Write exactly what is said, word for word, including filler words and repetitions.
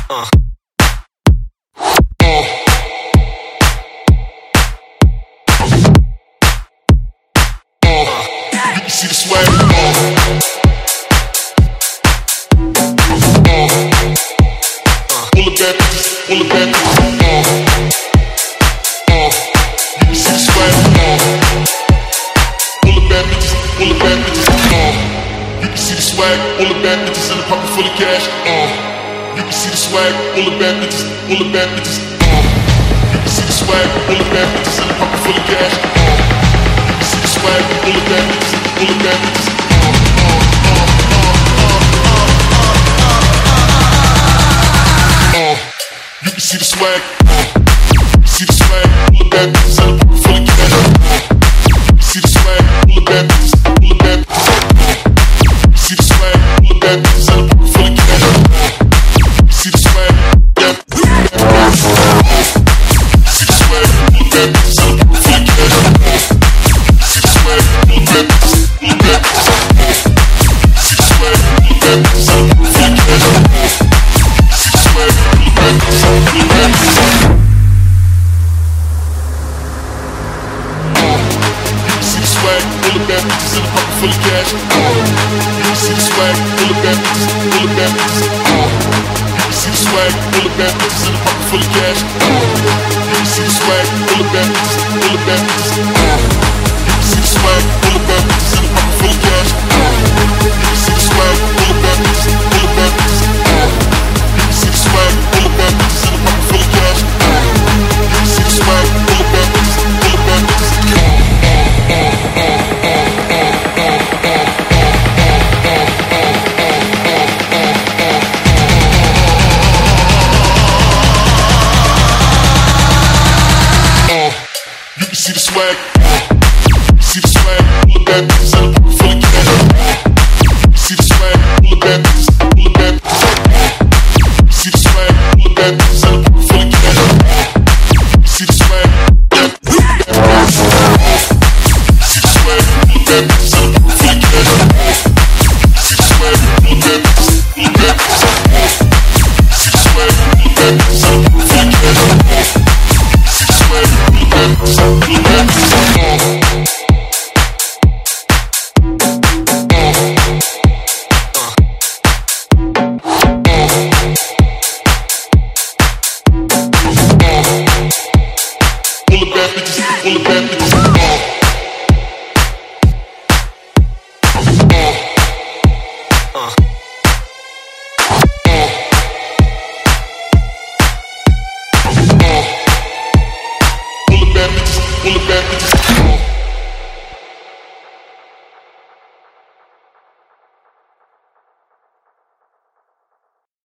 Uh. You can see the swag. All the bad bitches, all the bad bitches. You can see the swag. All the bad bitches, all the bad bitches. You can see the swag. All the bad bitches in a pocket full of cash. You can see the swag. All the bad bitches, all the bad bitches. You can see the swag. All the bad bitches in a pocket full of cash. You can see the swag. All the bad bitches, all the bad bitches. You can see the swag, you can see the swag, all the bad bitches in a pocket full of cash. You can see the swag, all the bad bitches, all the bad bitches. You can see the swag, all the bad bitches in a pocket full of cash. You can see the swag, yeah. You can see the swag, all the bad bitches in a pocket full of cash. You can see the swag, all the bad bitches, all the bad bitches. You can see the swag, all the bad bitches in a pocket full of cash. All the bad bitches in a pocket full of cash. You can see the swag, all the bad bitches, all the bad bitches. You can see the swag, all the bad bitches in a pocket full of cash. You can see the swag, all the bad bitches, all the bad bitches. You can see the swag, all the bad bitches in a pocket full of cash. You can see the swag, all the bad bitches, all the bad bitches. You can see the swag, all the bad bitches in a pocket full of cash. You can see the swag, all the bad bitches, all the bad bitches. You can see the swag, you see the swag, all the bad bitches in a pocket full of cash. You see the swag, all the bad bitches, all the bad bitches. You see the swag, all the bad bitches in a pocket full of cash. You see the swag, yeah. You see the swag, all the bad bitches in a pocket full of cash. You see the swag, all the bad bitches, all the bad bitches. You see the swag, all the bad bitches in a pocket full of cash. You see the swag, all the bad bitches, all the bad bitches. All the bad bitches, all the bad bitches. Uh. All the bad bitches, all the bad bitches.